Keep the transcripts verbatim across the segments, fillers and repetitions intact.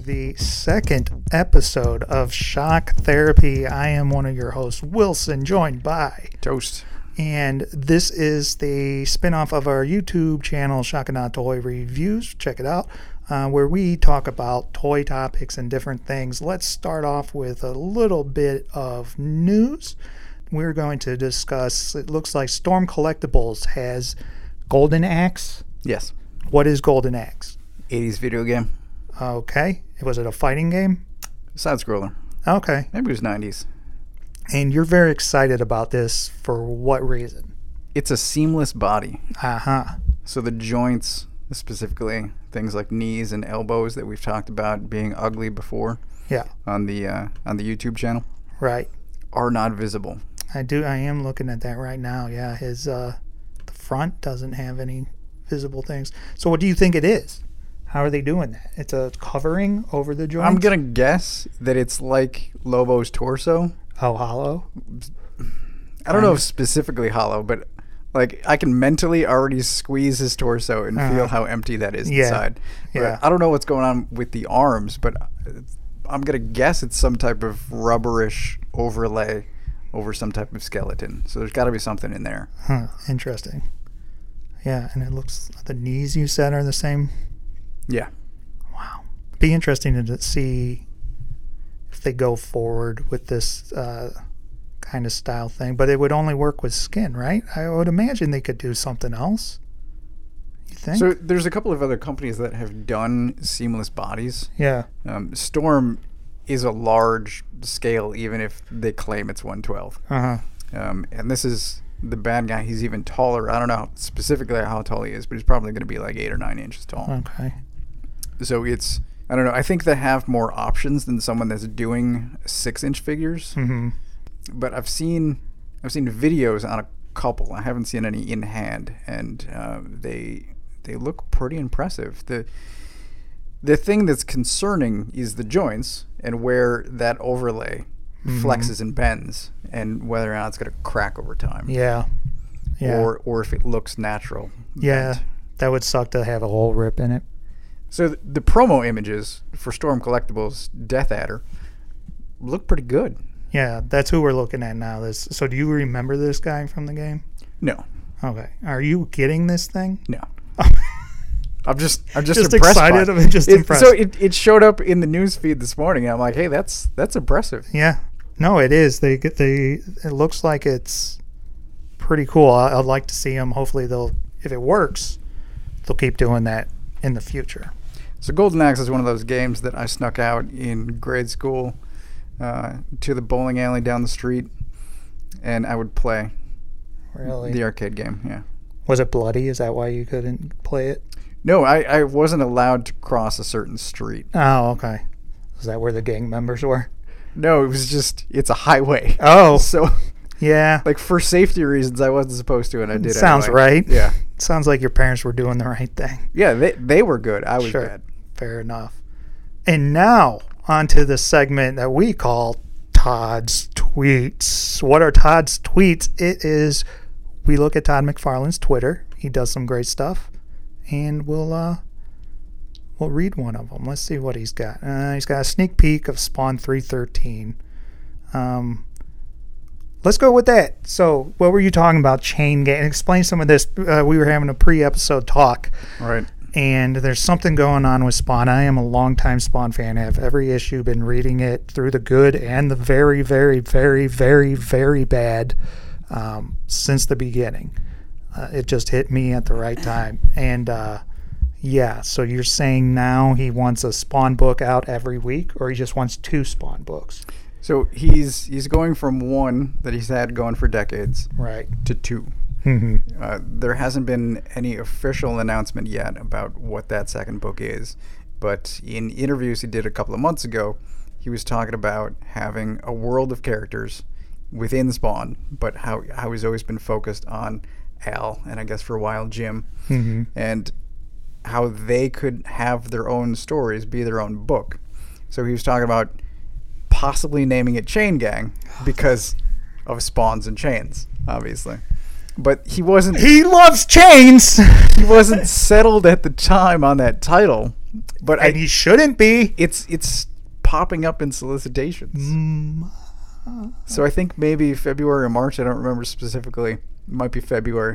the second episode of Shock Therapy. I am one of your hosts, Wilson, joined by Toast. And this is the spinoff of our YouTube channel, Shock and Awe Toy Reviews. Check it out, uh, where we talk about toy topics and different things. Let's start off with a little bit of news. We're going to discuss, it looks like Storm Collectibles has Golden Axe. Yes. What is Golden Axe? eighties video game. Okay. Was it a fighting game? Side scroller. Okay. Maybe it was nineties. And you're very excited about this for what reason? It's a seamless body. Uh-huh. So the joints, specifically things like knees and elbows that we've talked about being ugly before. Yeah. On the uh, on the YouTube channel. Right. Are not visible. I do. I am looking at that right now. Yeah. His uh, the front doesn't have any visible things. So what do you think it is? How are they doing that? It's a covering over the joints? I'm going to guess that it's like Lobo's torso. Oh, hollow? I don't know if specifically hollow, but like I can mentally already squeeze his torso and uh-huh. feel how empty that is yeah. inside. But yeah. I don't know what's going on with the arms, but I'm going to guess it's some type of rubberish overlay over some type of skeleton. So there's got to be something in there. Huh. Interesting. Yeah, and it looks, the knees you said are the same? Yeah. Wow. Be interesting to see if they go forward with this uh, kind of style thing. But it would only work with skin, right? I would imagine they could do something else. You think? So there's a couple of other companies that have done seamless bodies. Yeah. Um, Storm is a large scale, even if they claim it's one twelve. Uh-huh. Um, and this is the bad guy. He's even taller. I don't know specifically how tall he is, but he's probably going to be like eight or nine inches tall. Okay. So it's, I don't know. I think they have more options than someone that's doing six inch figures. Mm-hmm. But I've seen, I've seen videos on a couple. I haven't seen any in hand, and uh, they they look pretty impressive. The the thing that's concerning is the joints and where that overlay mm-hmm. flexes and bends, and whether or not it's going to crack over time. Yeah. Yeah. Or or if it looks natural. Yeah. bent. That would suck to have a hole rip in it. So th- the promo images for Storm Collectibles Death Adder look pretty good. Yeah, that's who we're looking at now. This. So do you remember this guy from the game? No. Okay. Are you getting this thing? No. I'm just I'm just, just impressed excited. by it. I'm just it, impressed. So it, it showed up in the news feed this morning, and I'm like, hey, that's that's impressive. Yeah. No, it is. They get they. It looks like it's pretty cool. I, I'd like to see them. Hopefully, they'll if it works, they'll keep doing that in the future. So Golden Axe is one of those games that I snuck out in grade school uh, to the bowling alley down the street, and I would play. Really? The arcade game, yeah. Was it bloody? Is that why you couldn't play it? No, I, I wasn't allowed to cross a certain street. Oh, okay. Is that where the gang members were? No, it was just, it's a highway. Oh. So, yeah. like, for safety reasons, I wasn't supposed to, and I did Sounds anyway. right. Yeah. Sounds like your parents were doing the right thing. Yeah, they they were good. I was sure. bad. Fair enough. And now, on to the segment that we call Todd's Tweets. What are Todd's Tweets? It is, we look at Todd McFarlane's Twitter. He does some great stuff. And we'll uh, we'll read one of them. Let's see what he's got. Uh, he's got a sneak peek of Spawn three thirteen. Um, let's go with that. So, what were you talking about? Chain gang. Explain some of this. Uh, we were having a pre-episode talk. Right. And there's something going on with Spawn. I am a longtime Spawn fan. I have every issue, been reading it through the good and the very, very, very, very, very bad um, since the beginning. Uh, it just hit me at the right time. And, uh, yeah, so you're saying now he wants a Spawn book out every week, or he just wants two Spawn books? So he's he's going from one that he's had going for decades right. to two. Mm-hmm. Uh, there hasn't been any official announcement yet about what that second book is, but in interviews he did a couple of months ago, he was talking about having a world of characters within Spawn, but how, how he's always been focused on Al, and I guess for a while Jim, mm-hmm. and how they could have their own stories, be their own book. So he was talking about possibly naming it Chain Gang because of spawns and chains, obviously. But he wasn't... He loves chains! He wasn't settled at the time on that title. but and I, he shouldn't be. it's it's popping up in solicitations. Mm, So I think maybe February or March. I don't remember specifically. It might be February.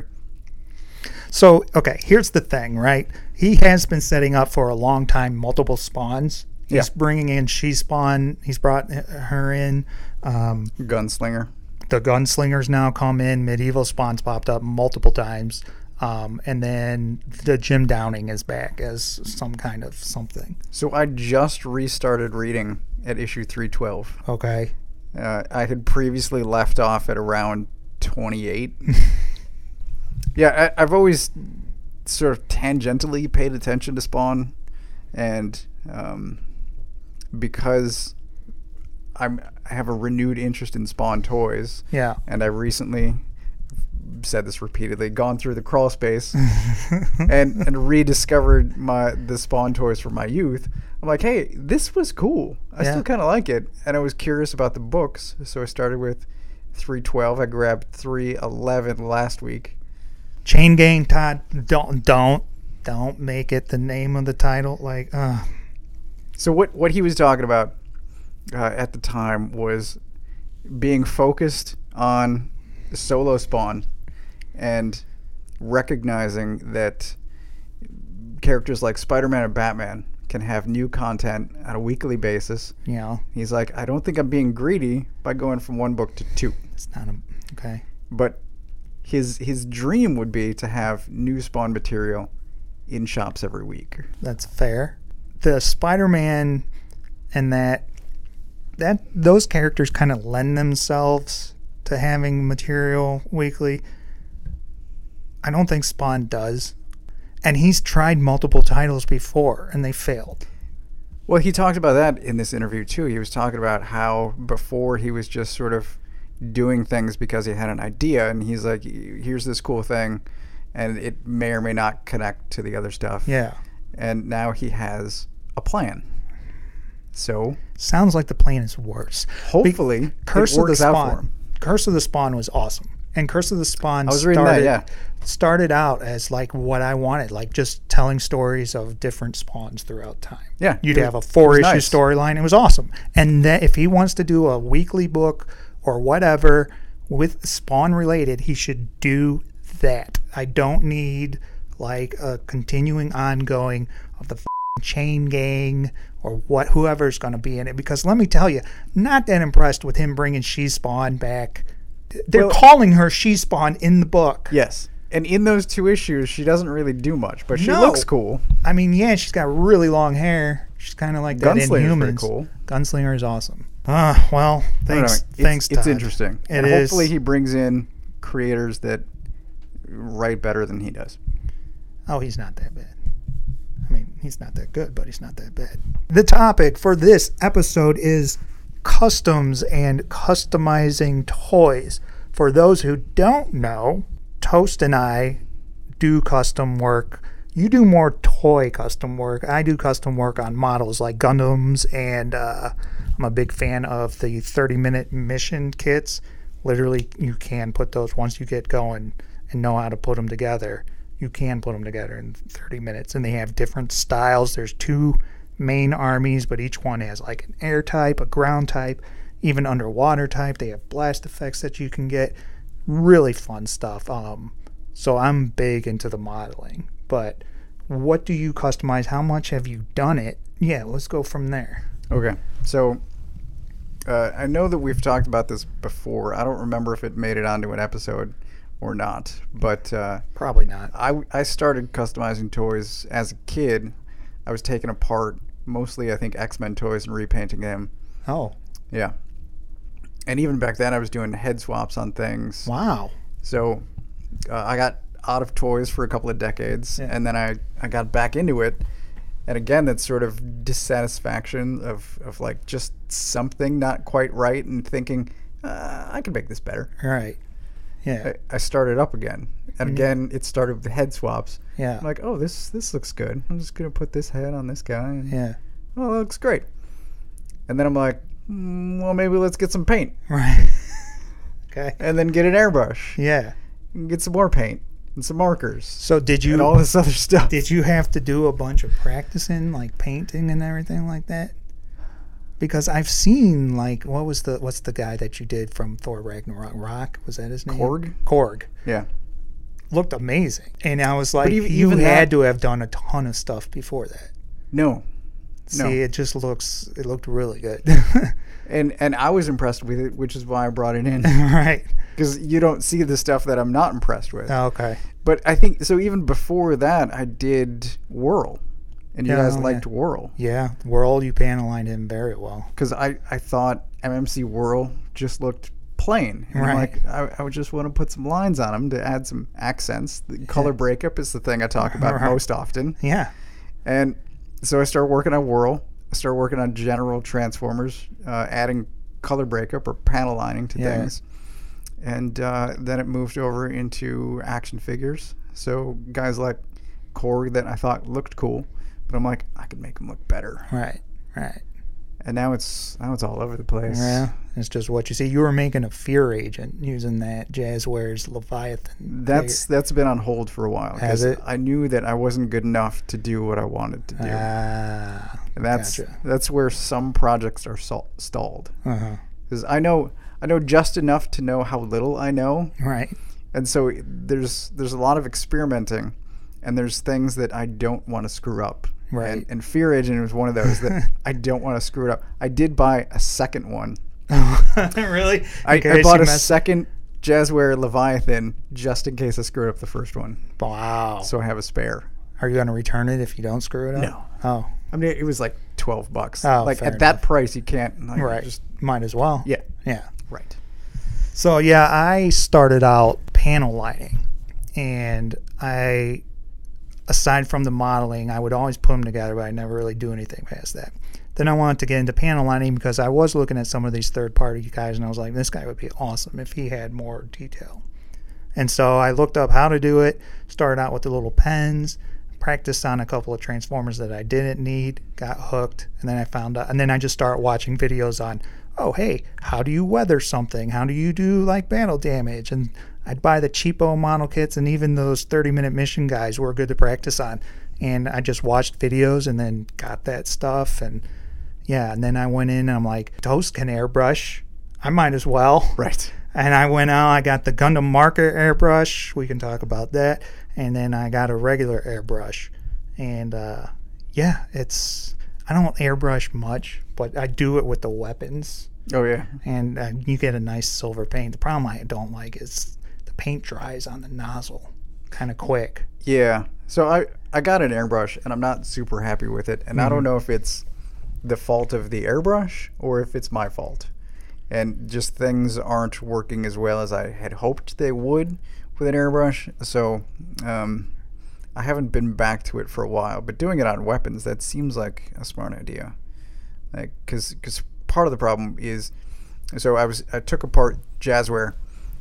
So, okay, here's the thing, right? He has been setting up for a long time multiple spawns. He's Yeah. bringing in She Spawn. He's brought her in. Um, Gunslinger. the Gunslingers now come in. Medieval Spawns popped up multiple times. Um, and then the Jim Downing is back as some kind of something. So I just restarted reading at issue three twelve. Okay. Uh, I had previously left off at around twenty-eight. Yeah, I, I've always sort of tangentially paid attention to Spawn, and um, because I'm I have a renewed interest in Spawn toys, Yeah. and I recently said this repeatedly, gone through the crawl space and and rediscovered my the Spawn toys from my youth. I'm like, hey, this was cool. I Yeah. still kind of like it, and I was curious about the books, so I started with three twelve. I grabbed three eleven last week. Chain Gang, Todd. Don't, don't, don't make it the name of the title. Like, uh, So what what he was talking about uh, at the time was being focused on solo Spawn and recognizing that characters like Spider-Man and Batman can have new content on a weekly basis. you know, He's like, I don't think I'm being greedy by going from one book to two. it's not a, okay. But his his dream would be to have new Spawn material in shops every week. That's fair. The Spider-Man and that that those characters kind of lend themselves to having material weekly. I don't think Spawn does. And he's tried multiple titles before and they failed. Well, he talked about that in this interview too. He was talking about how before he was just sort of doing things because he had an idea, and he's like, here's this cool thing, and it may or may not connect to the other stuff. Yeah. And now he has a plan. So Sounds like the plan is worse. hopefully Curse it of the works out for Spawn. him. Curse of the Spawn was awesome. And Curse of the Spawn I was reading started, that, yeah. started out as like what I wanted, like just telling stories of different spawns throughout time. Yeah, You'd it have a was- four it issue was nice. storyline. It was awesome. And that if he wants to do a weekly book or whatever with Spawn related, he should do that. I don't need like a continuing ongoing of the f***ing Chain Gang or what whoever's going to be in it, because let me tell you, not that impressed with him bringing She Spawn back. They're Well- calling her She Spawn in the book. Yes. And in those two issues, she doesn't really do much, but she No. looks cool. I mean, yeah, she's got really long hair. She's kind of like that in Gunslinger's pretty Humans. cool. Gunslinger is awesome. Ah, well, I don't know. thanks, It's, thanks, It's Todd. interesting. It and is. hopefully he brings in creators that write better than he does. Oh, he's not that bad. I mean, he's not that good, but he's not that bad. The topic for this episode is customs and customizing toys. For those who don't know, Toast and I do custom work. You do more toy custom work. I do custom work on models like Gundams, and uh, I'm a big fan of the thirty minute mission kits. Literally, you can put those once you get going and know how to put them together. You can put them together in thirty minutes, and they have different styles. There's two main armies, but each one has like an air type, a ground type, even underwater type. They have blast effects that you can get. Really fun stuff. Um, so I'm big into the modeling. But what do you customize? How much have you done it? Yeah, let's go from there. Okay. So uh, I know that we've talked about this before. I don't remember if it made it onto an episode or not, but uh, Probably not. I, I started customizing toys as a kid. I was taking apart mostly, I think, X-Men toys and repainting them. Oh, Yeah. And even back then, I was doing head swaps on things. wow. So uh, I got out of toys for a couple of decades, Yeah. and then I, I got back into it. And again, that sort of dissatisfaction of, of like just something not quite right and thinking, uh, I can make this better. All right. Yeah. I, I started up again. And Mhm. again, it started with the head swaps. Yeah. I'm like, oh, this this looks good. I'm just going to put this head on this guy. And, Yeah. oh, that looks great. And then I'm like, mm, well, maybe let's get some paint. Right. Okay. And then get an airbrush. Yeah. And get some more paint. and some markers. So did you and all this other stuff? Did you have to do a bunch of practicing, like painting and everything like that? Because I've seen, like, what was the what's the guy that you did from Thor Ragnarok? Rock, was that his name? Korg. Korg. Yeah. Looked amazing, and I was like, even- you even had that- to have done a ton of stuff before that. No. See, No. it just looks, it looked really good. And and I was impressed with it, which is why I brought it in. Right. Because you don't see the stuff that I'm not impressed with. Okay. But I think, so even before that, I did Whirl. And you Yeah, guys oh, liked yeah. Whirl. Yeah, World, you panellined him very well. Because I, I thought M M C Whirl just looked plain. And I'm Right. like, I, I would just want to put some lines on them to add some accents. The color breakup is the thing I talk about Right. most often. Yeah. And so I started working on Whirl. I started working on general Transformers, uh, adding color breakup or panel lining to Yeah. things. And uh, then it moved over into action figures. So guys like Korg that I thought looked cool, but I'm like, I could make them look better. Right. Right. And now it's now it's all over the place. Yeah. It's just what you see. You were making a Fear Agent using that Jazzwares Leviathan. That's that's been on hold for a while. Has 'cause it? I knew that I wasn't good enough to do what I wanted to do. Ah. and that's gotcha. that's where some projects are stall- stalled. Uh-huh. Because I know I know just enough to know how little I know, Right. and so there's there's a lot of experimenting, and there's things that I don't want to screw up. Right. And, and Fear Agent was one of those that I don't want to screw it up. I did buy a second one. Really? I, In case I bought you a messed- second Jazzware Leviathan just in case I screwed up the first one. Wow. So I have a spare. Are you going to return it if you don't screw it up? No. Oh. I mean, it was like twelve bucks. Oh, like fair at that enough. price, you can't. Like, Right. Just, Might as well. yeah. Yeah. Right. So yeah, I started out panel lighting, and I, aside from the modeling, I would always put them together, but I never really do anything past that. Then I wanted to get into panel lighting because I was looking at some of these third-party guys, and I was like, this guy would be awesome if he had more detail. And so I looked up how to do it, started out with the little pens, practiced on a couple of transformers that I didn't need, got hooked, and then I found out, and then I just started watching videos on, oh, hey, how do you weather something? How do you do like battle damage? And I'd buy the cheapo model kits, and even those thirty-minute mission guys were good to practice on. And I just watched videos and then got that stuff, and yeah, and then I went in and I'm like, Toast can airbrush. I might as well. Right. And I went out, I got the Gundam marker airbrush. We can talk about that. And then I got a regular airbrush. And uh, yeah, it's, I don't airbrush much, but I do it with the weapons. Oh, yeah. And uh, you get a nice silver paint. The problem I don't like is the paint dries on the nozzle kind of quick. Yeah. So I, I got an airbrush, and I'm not super happy with it. And I don't know if it's the fault of the airbrush or if it's my fault. And just things aren't working as well as I had hoped they would with an airbrush. So um, I haven't been back to it for a while. But doing it on weapons, that seems like a smart idea. Like, cause, cause part of the problem is, so I was I took apart Jazzware,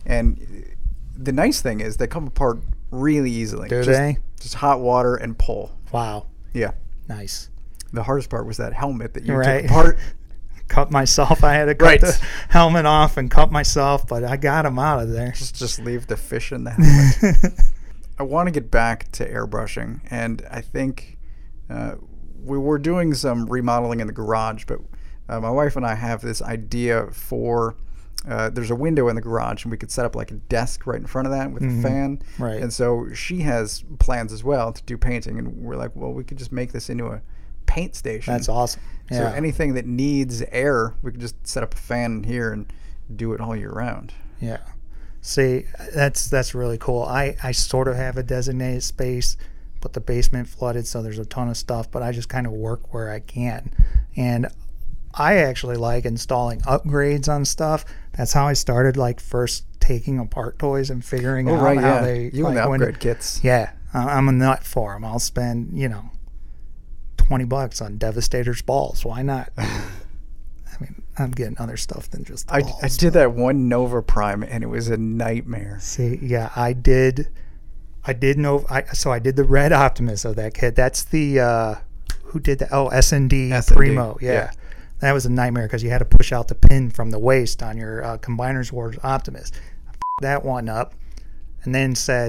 and the nice thing is they come apart really easily. Do just, they? Just hot water and pull. Wow. Yeah. Nice. The hardest part was that helmet that you Right. took apart. Cut myself. I had to cut Right. the helmet off and cut myself, but I got him out of there. Just just leave the fish in the helmet. I want to get back to airbrushing, and I think uh, we were doing some remodeling in the garage, but uh, my wife and I have this idea for uh, there's a window in the garage, and we could set up like a desk right in front of that with Mhm. a fan. Right. And so she has plans as well to do painting, and we're like, well, we could just make this into a paint station. That's awesome. So Yeah. anything that needs air, we could just set up a fan in here and do it all year round. Yeah. See, that's that's really cool. I, I sort of have a designated space, but the basement flooded, so there's a ton of stuff, but I just kind of work where I can. And I actually like installing upgrades on stuff. That's how I started, like, first taking apart toys and figuring Oh, out right, how yeah. they... You and like, the when- upgrade kits. Yeah. I- I'm a nut for them. I'll spend, you know, twenty bucks on Devastator's balls. Why not? I mean, I'm getting other stuff than just the I, balls. I did that one Nova Prime, and it was a nightmare. See, yeah, I did. I did know. I so I did the Red Optimus of that kid. That's the uh, who did the oh S and D S and D, Primo. Yeah. yeah. That was a nightmare because you had to push out the pin from the waist on your uh, Combiners Wars Optimus. I f- that one up, and then said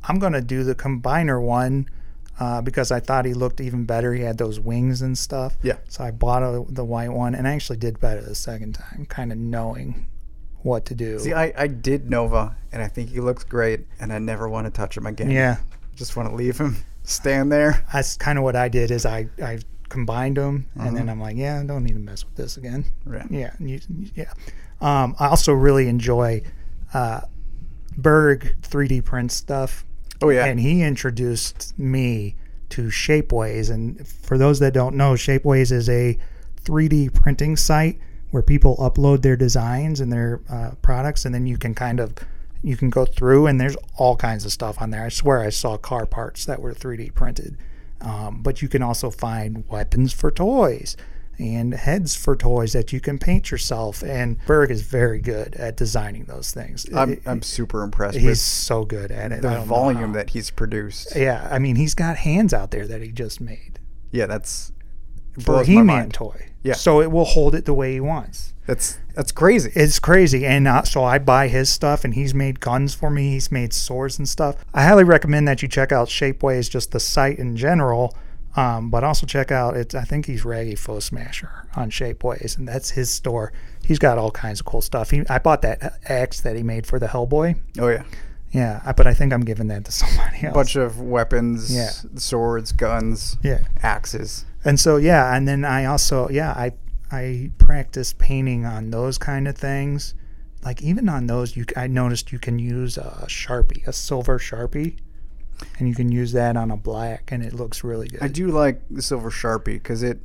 I'm going to do the combiner one uh, because I thought he looked even better. He had those wings and stuff. Yeah. So I bought a, the white one, and I actually did better the second time, kind of knowing what to do. See, I, I did Nova, and I think he looks great, and I never want to touch him again. Yeah. Just want to leave him stand there. That's kind of what I did is I, I combined them, and Uh-huh. then I'm like, yeah, I don't need to mess with this again. Right. Yeah. You, yeah. Um, I also really enjoy uh, Berg three D print stuff. Oh, yeah. And he introduced me to Shapeways. And for those that don't know, Shapeways is a three D printing site where people upload their designs and their uh, products, and then you can kind of you can go through, and there's all kinds of stuff on there. I swear I saw car parts that were three D printed. Um, but you can also find weapons for toys and heads for toys that you can paint yourself. And Berg is very good at designing those things. I'm, It- I'm super impressed he's with so good at it. I the don't know volume how. that he's produced. Yeah, I mean, he's got hands out there that he just made Yeah, that's for a blows my He-Man mind. toy. Yeah. So it will hold it the way he wants. That's that's crazy. It's crazy. And uh, so I buy his stuff, and he's made guns for me. He's made swords and stuff. I highly recommend that you check out Shapeways, just the site in general. Um, but also check out, it's, I think he's Raggy Foe Smasher on Shapeways, and that's his store. He's got all kinds of cool stuff. He, I bought that axe that he made for the Hellboy. Oh yeah, Yeah, I, but I think I'm giving that to somebody else. bunch of weapons, Yeah. swords, guns, Yeah. axes. And so, yeah, and then I also, yeah, I I practice painting on those kind of things. Like even on those, you I noticed you can use a Sharpie, a silver Sharpie, and you can use that on a black, and it looks really good. I do like the silver Sharpie because it,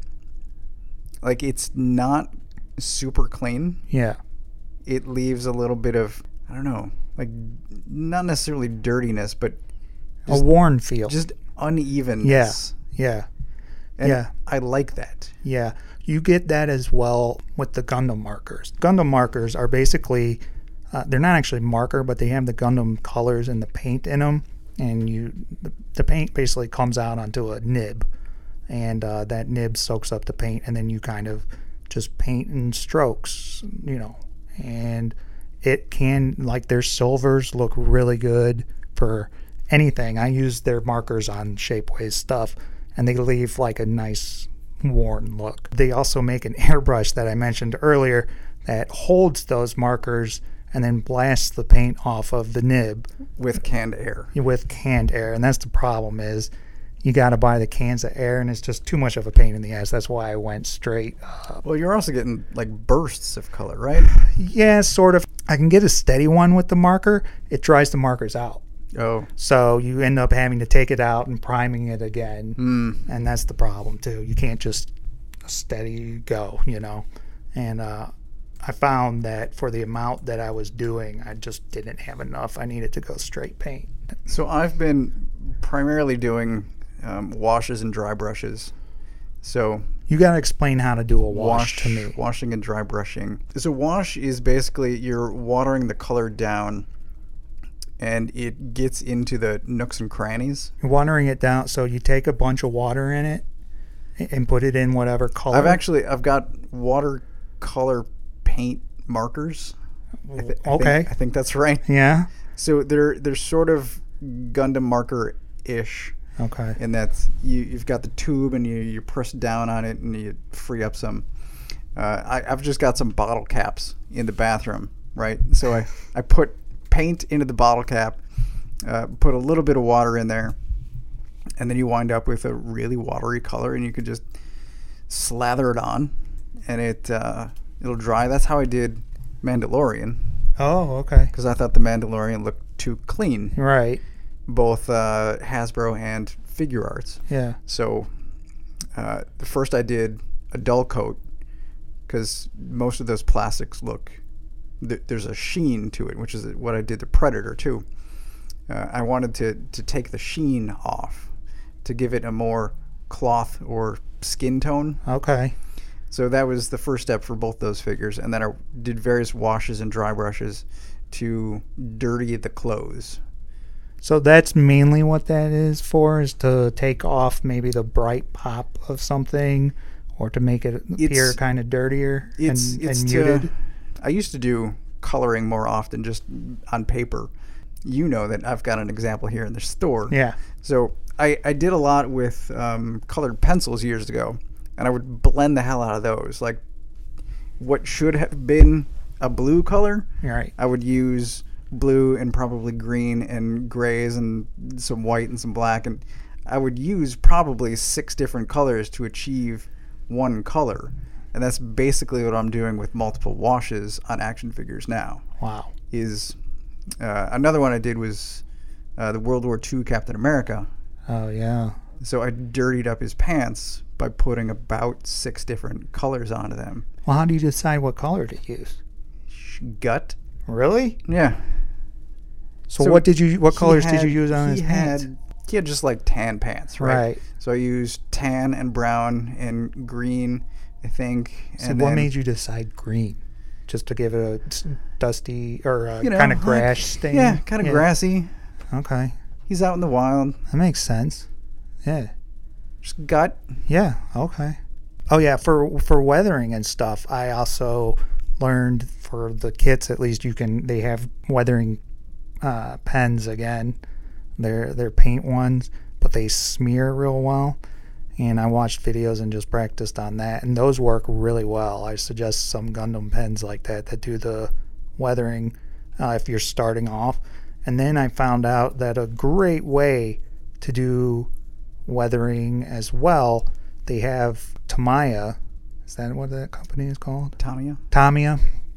like, it's not super clean. Yeah, It leaves a little bit of, I don't know, like not necessarily dirtiness, but a worn feel. just unevenness. yeah, And yeah. I like that. yeah. You get that as well with the Gundam markers. Gundam markers are basically, uh, they're not actually marker, but they have the Gundam colors and the paint in them. And you, the, the paint basically comes out onto a nib, and uh, that nib soaks up the paint, and then you kind of just paint in strokes, you know. And it can, like their silvers look really good for anything. I use their markers on Shapeways stuff, and they leave like a nice worn look. They also make an airbrush that I mentioned earlier that holds those markers and then blasts the paint off of the nib With canned air. with canned air. And that's the problem is you got to buy the cans of air, and it's just too much of a pain in the ass. That's why I went straight up. Well, you're also getting like bursts of color, right? Yeah, sort of. I can get a steady one with the marker. It dries the markers out. Oh, So you end up having to take it out and priming it again. mm. And that's the problem too. You can't just steady go, you know. And uh, I found that for the amount that I was doing, I just didn't have enough. I needed to go straight paint. So I've been primarily doing um, washes and dry brushes. So You got to explain how to do a wash, wash to me. washing and dry brushing. So wash is basically you're watering the color down, and it gets into the nooks and crannies. You're watering it down, so you take a bunch of water in it and put it in whatever color. I've actually I've got watercolor paint markers. I thi- I Okay. think, I think that's right. Yeah. So they're they're sort of Gundam marker ish. Okay. And that's you, you've got the tube, and you, you press down on it, and you free up some. Uh, I, I've just got some bottle caps in the bathroom, right? So I, I put paint into the bottle cap, uh, put a little bit of water in there, and then you wind up with a really watery color, and you can just slather it on, and it uh, it'll dry. That's how I did Mandalorian, Oh, okay. because I thought the Mandalorian looked too clean, Right. both uh, Hasbro and Figure Arts. Yeah. So uh, the first I did a dull coat, because most of those plastics look, th- there's a sheen to it, which is what I did to Predator too. Uh, I wanted to, to take the sheen off to give it a more cloth or skin tone. Okay. So that was the first step for both those figures. And then I did various washes and dry brushes to dirty the clothes. So that's mainly what that is for, is to take off maybe the bright pop of something, or to make it appear It's- kind of dirtier It's, and, it's and to, muted. I used to do coloring more often just on paper. you know that I've got an example here in the store. Yeah. So I, I did a lot with um, colored pencils years ago, and I would blend the hell out of those. Like what should have been a blue color, Right. I would use blue and probably green and grays and some white and some black, and I would use probably six different colors to achieve one color. And that's basically what I'm doing with multiple washes on action figures now. Wow. Is uh, another one I did was uh, the World War Two Captain America. Oh, yeah. So I dirtied up his pants by putting about six different colors onto them. Well, how do you decide what color to use? Gut. Really? Yeah. So, So what did you? What He colors had- did you use on he his had, pants? He had just like tan pants, right? Right. So I used tan and brown and green, I think. So, and what then, made you decide green? Just to give it a s- dusty or a you know, kind of like- grass stain? Yeah, kind of grassy. Okay, He's out in the wild. that makes sense. Yeah. Just gut. Yeah. Okay. Oh yeah, for for weathering and stuff, I also learned for the kits at least you can they have weathering uh, pens again. They're they're paint ones, but they smear real well. And I watched videos and just practiced on that, and those work really well. I suggest some Gundam pens like that that do the weathering uh, if you're starting off. And then I found out that a great way to do weathering as well, they have Tamiya. Is that what that company is called? Tamiya. Tamiya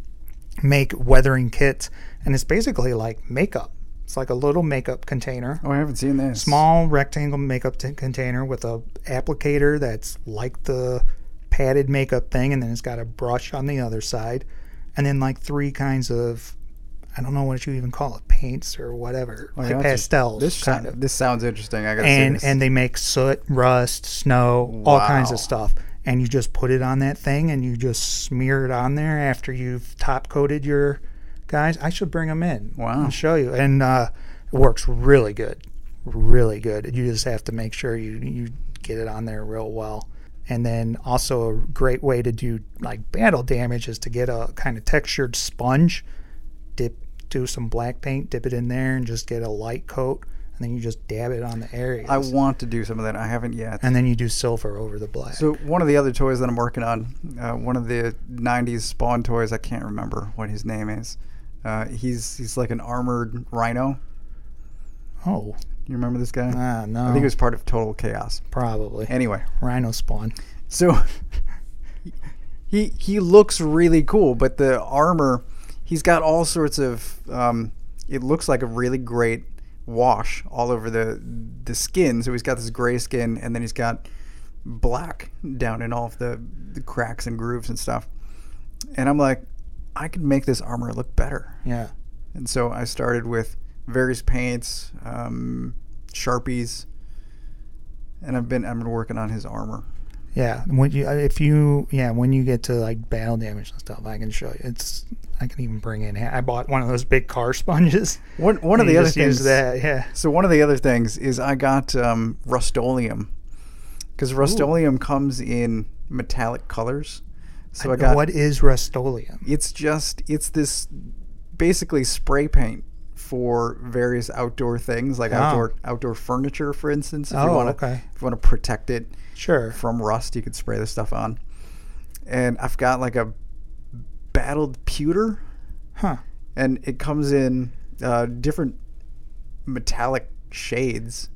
make weathering kits, and it's basically like makeup. It's like a little makeup container. Oh, I haven't seen this. Small rectangle makeup t- container with a applicator that's like the padded makeup thing, and then it's got a brush on the other side, and then like three kinds of, I don't know what you even call it, paints or whatever, Oh, like yeah, pastels. This kind sound, of. this sounds interesting. I gotta And see this. and they make soot, rust, snow, all kinds Wow. of stuff. And you just put it on that thing, and you just smear it on there after you've top coated your guys. I should bring them in. Wow. And show you. And uh, it works really good, really good. You just have to make sure you you get it on there real well. And then also a great way to do like battle damage is to get a kind of textured sponge, dip, do some black paint, dip it in there, and just get a light coat. And then you just dab it on the areas. I want to do some of that. I haven't yet. And then you do silver over the black. So one of the other toys that I'm working on, uh, one of the nineties Spawn toys, I can't remember what his name is. Uh, he's he's like an armored rhino. Oh. You remember this guy? Ah, no. I think he was part of Total Chaos. Probably. Anyway, Rhino spawn. so he he looks really cool, but the armor, he's got all sorts of. Um, it looks like a really great wash all over the the skin. So he's got this gray skin, and then he's got black down in all of the, the cracks and grooves and stuff. And I'm like, I could make this armor look better. Yeah. And so I started with various paints, um, Sharpies, and I've been I've been working on his armor. Yeah. When you if you yeah when you get to like battle damage and stuff, I can show you. It's I can even bring in. I bought one of those big car sponges. One one of and the you other just use things that yeah. So one of the other things is I got um, Rust-Oleum, because Rust-Oleum comes in metallic colors. So I, I, got what is Rust-Oleum? it's just it's this basically spray paint for various outdoor things, like Oh. outdoor outdoor furniture, for instance. If you Oh, want to okay. if you want to protect it Sure. from rust, you could spray this stuff on. And I've got like a battled pewter, Huh. and it comes in uh, different metallic shades.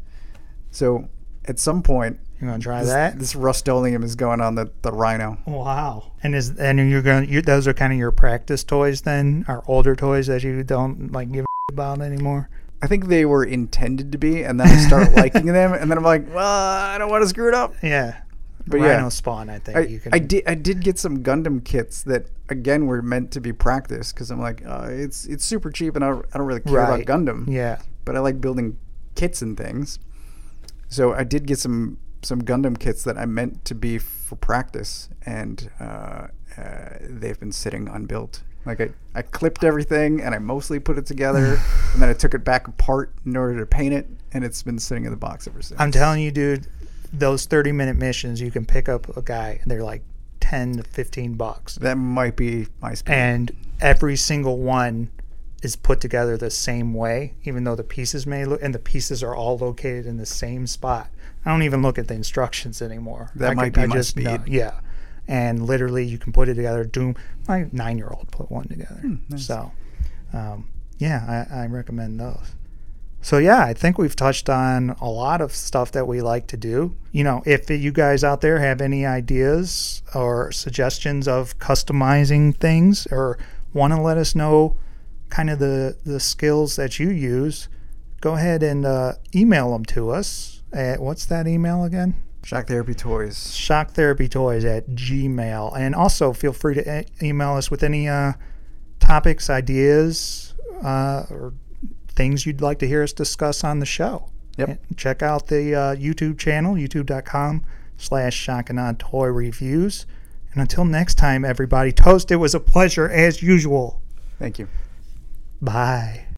So at some point, You want to try this, that? this Rust-Oleum is going on the, the Rhino. Wow. And is and you're going you those are kind of your practice toys then, or older toys that you don't like give a about anymore? I think they were intended to be, and then I start liking them, and then I'm like, well, I don't want to screw it up. Yeah. But Rhino yeah. spawn, I think I, you can. I did I did get some Gundam kits that again were meant to be practice, because I'm like, uh, it's it's super cheap, and I don't, I don't really care Right. about Gundam, Yeah. but I like building kits and things. So I did get some some Gundam kits that I meant to be for practice, and uh, uh, they've been sitting unbuilt. Like I, I clipped everything, and I mostly put it together, and then I took it back apart in order to paint it, and it's been sitting in the box ever since. I'm telling you, dude, those thirty minute missions, you can pick up a guy, and they're like ten to fifteen bucks. That might be my speed. And every single one is put together the same way, even though the pieces may look, and the pieces are all located in the same spot. I don't even look at the instructions anymore. That I might could, be I my just speed. know- yeah. And literally you can put it together. Doom, my nine-year-old put one together. Hmm, nice. So, um, yeah, I, I recommend those. So, yeah, I think we've touched on a lot of stuff that we like to do. You know, if you guys out there have any ideas or suggestions of customizing things or want to let us know kind of the, the skills that you use, go ahead and uh, email them to us at, what's that email again? Shock Therapy Toys. Shock Therapy Toys at Gmail. And also feel free to e- email us with any uh, topics, ideas, uh, or things you'd like to hear us discuss on the show. Yep. And check out the uh, YouTube channel, youtube.com slash Shock and On Toy Reviews. And until next time, everybody, toast. It was a pleasure as usual. Thank you. Bye.